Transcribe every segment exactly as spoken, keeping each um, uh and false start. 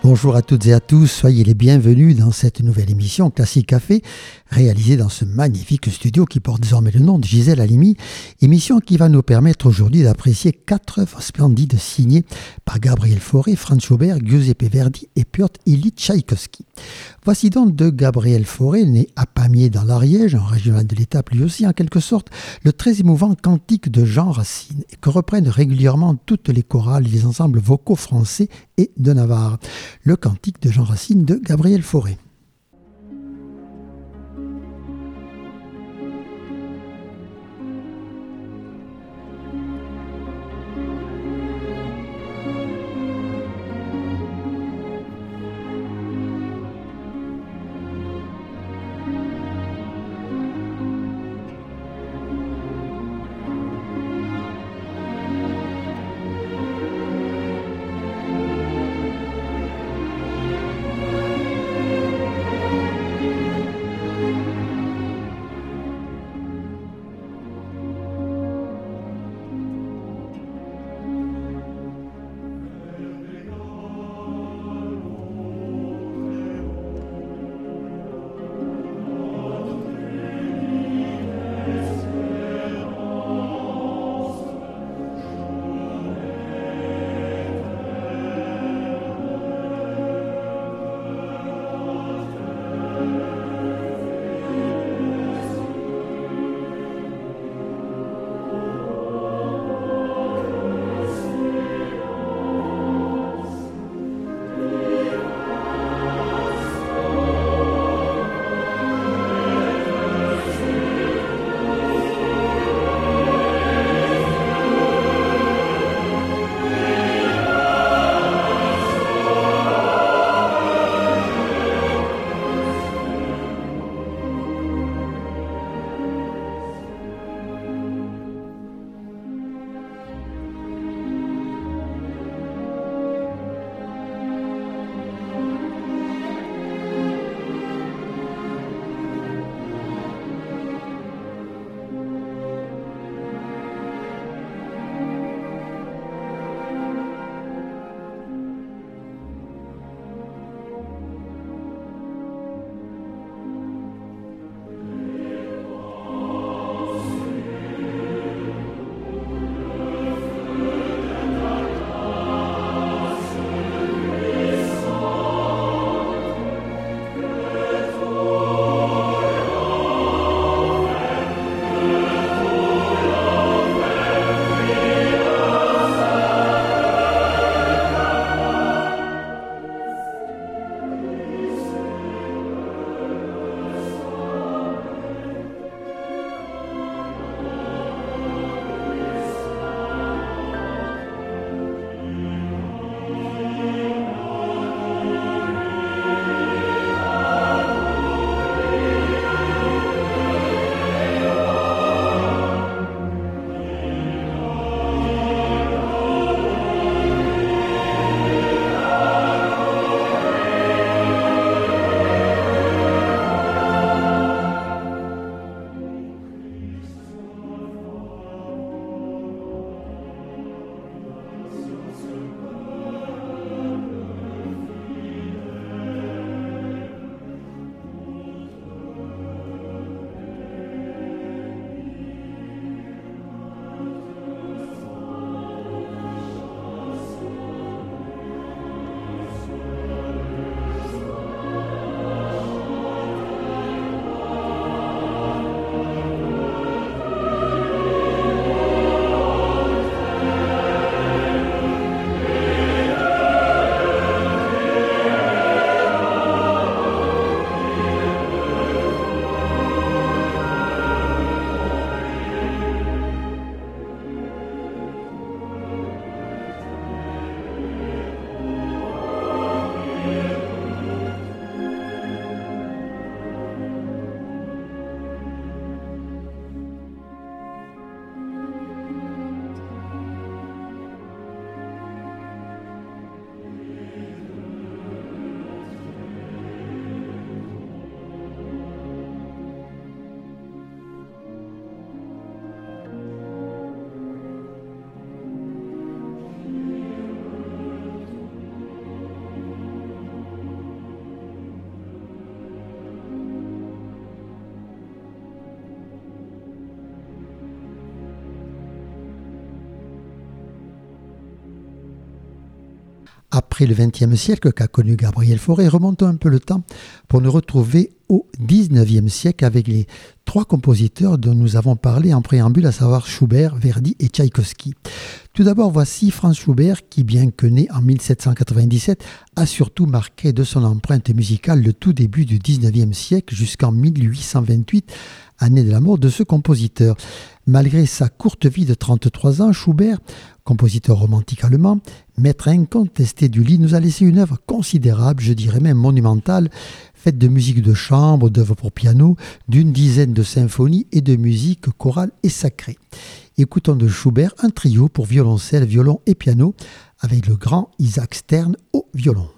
Bonjour à toutes et à tous, soyez les bienvenus dans cette nouvelle émission Classique Café, réalisée dans ce magnifique studio qui porte désormais le nom de Gisèle Halimi, émission qui va nous permettre aujourd'hui d'apprécier quatre œuvres splendides signées par Gabriel Fauré, Franz Schubert, Giuseppe Verdi et Piotr Ilyich Tchaïkovski. Voici donc de Gabriel Fauré, né à Pamiers dans l'Ariège, en régional de l'Étape lui aussi en quelque sorte, le très émouvant cantique de Jean Racine, que reprennent régulièrement toutes les chorales et les ensembles vocaux français et de Navarre. Le cantique de Jean Racine de Gabriel Fauré. Après le vingtième siècle qu'a connu Gabriel Fauré, remontons un peu le temps pour nous retrouver au dix-neuvième siècle avec les trois compositeurs dont nous avons parlé en préambule, à savoir Schubert, Verdi et Tchaïkovski. Tout d'abord, voici Franz Schubert qui, bien que né en mille sept cent quatre-vingt-dix-sept, a surtout marqué de son empreinte musicale le tout début du dix-neuvième siècle jusqu'en mille huit cent vingt-huit, année de la mort de ce compositeur. Malgré sa courte vie de trente-trois ans, Schubert, compositeur romantique allemand, maître incontesté du lit, nous a laissé une œuvre considérable, je dirais même monumentale, faite de musique de chambre, d'œuvres pour piano, d'une dizaine de symphonies et de musique chorale et sacrée. Écoutons de Schubert un trio pour violoncelle, violon et piano avec le grand Isaac Stern au violon.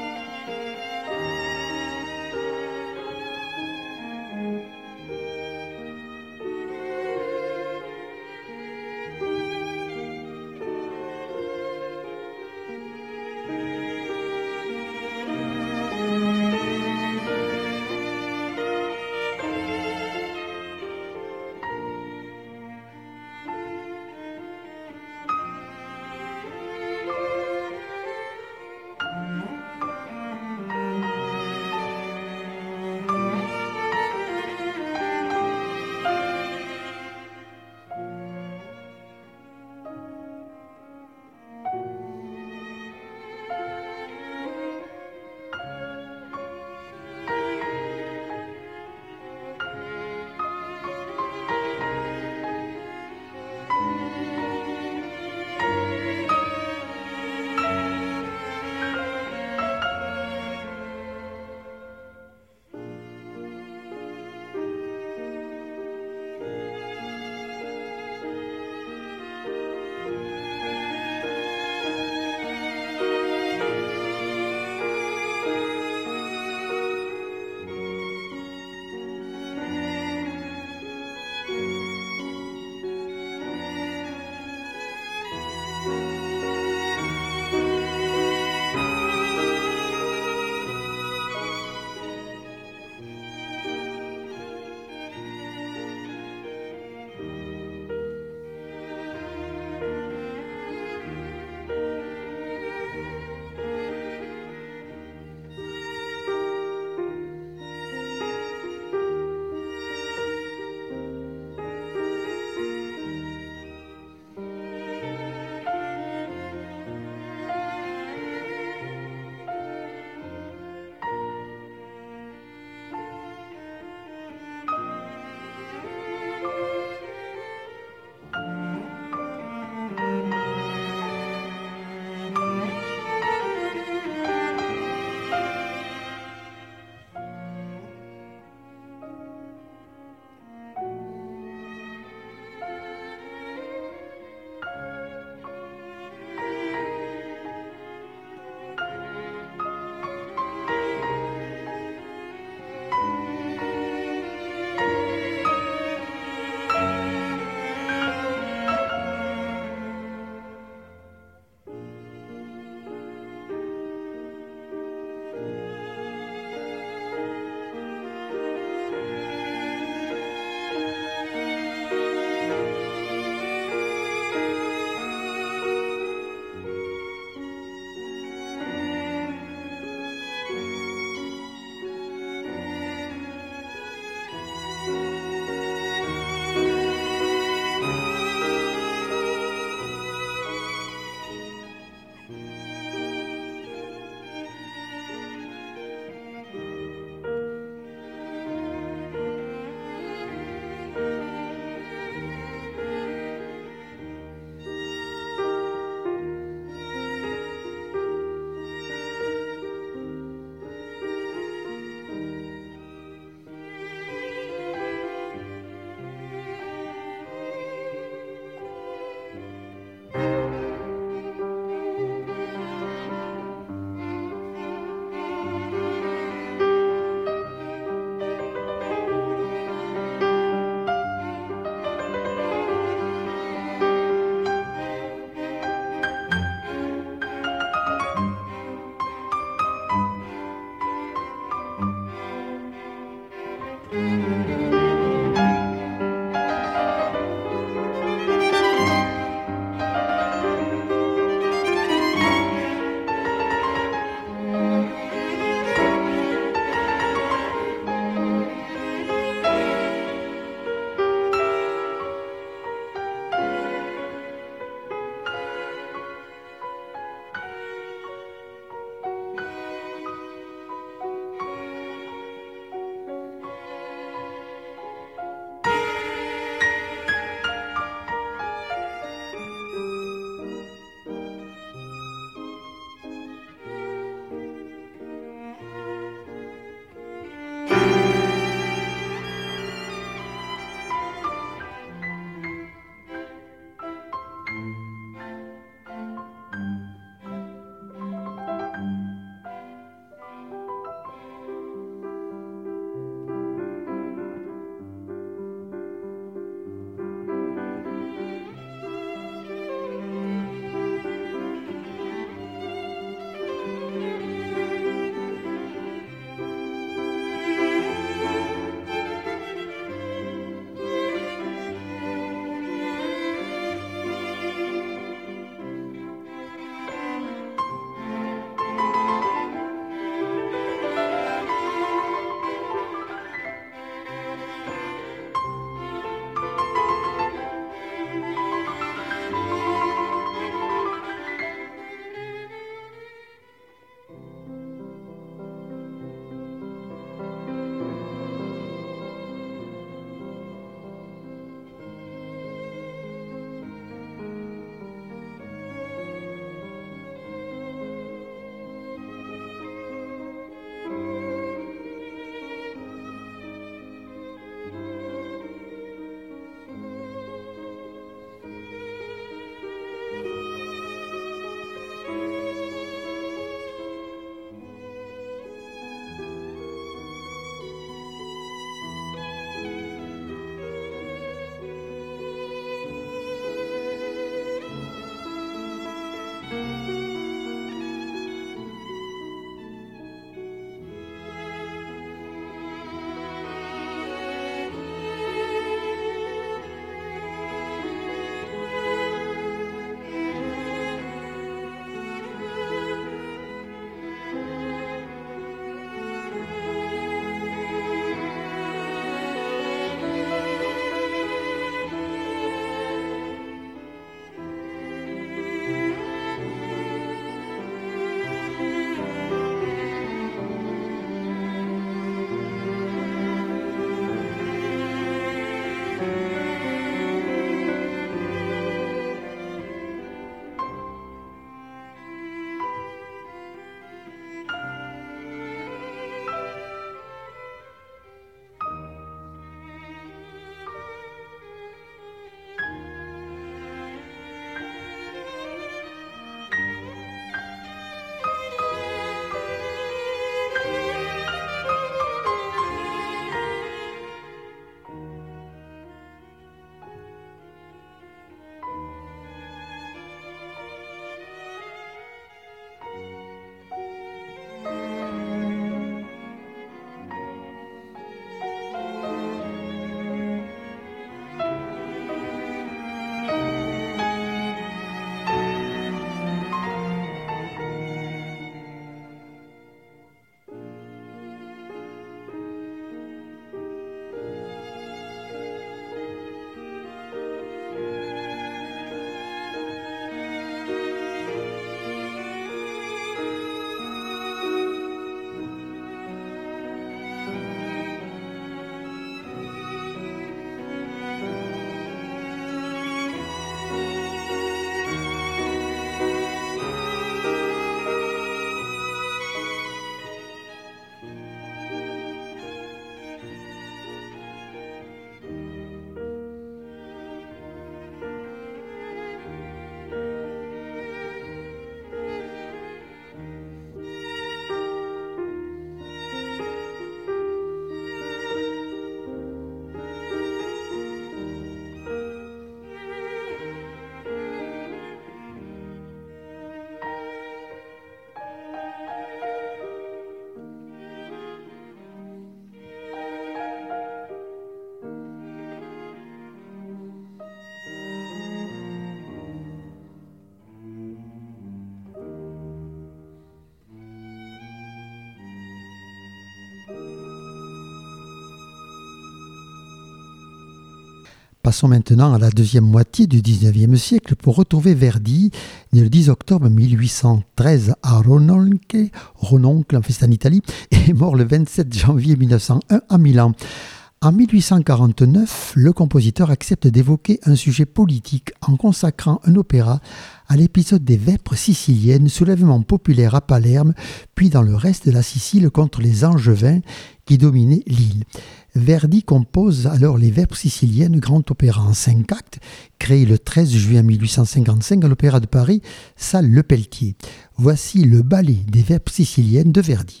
Passons maintenant à la deuxième moitié du dix-neuvième siècle pour retrouver Verdi, né le dix octobre mille huit cent treize à Rononque, Rononcle, en fait c'est en Italie, et mort le vingt-sept janvier mille neuf cent un à Milan. En mille huit cent quarante-neuf, le compositeur accepte d'évoquer un sujet politique en consacrant un opéra à l'épisode des Vêpres siciliennes, soulèvement populaire à Palerme, puis dans le reste de la Sicile contre les Angevins qui dominaient l'île. Verdi compose alors les Vêpres siciliennes, grand opéra en cinq actes, créé le treize juin mille huit cent cinquante-cinq à l'Opéra de Paris, salle Le Pelletier. Voici le ballet des Vêpres siciliennes de Verdi.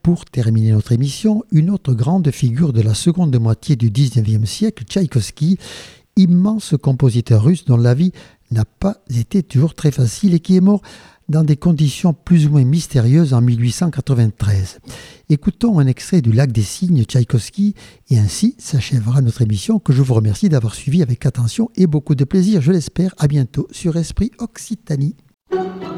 Pour terminer notre émission, une autre grande figure de la seconde moitié du dix-neuvième siècle, Tchaïkovski, immense compositeur russe dont la vie n'a pas été toujours très facile et qui est mort dans des conditions plus ou moins mystérieuses en mille huit cent quatre-vingt-treize. Écoutons un extrait du Lac des Cygnes, Tchaïkovski, et ainsi s'achèvera notre émission que je vous remercie d'avoir suivi avec attention et beaucoup de plaisir, je l'espère. À bientôt sur Esprit Occitanie.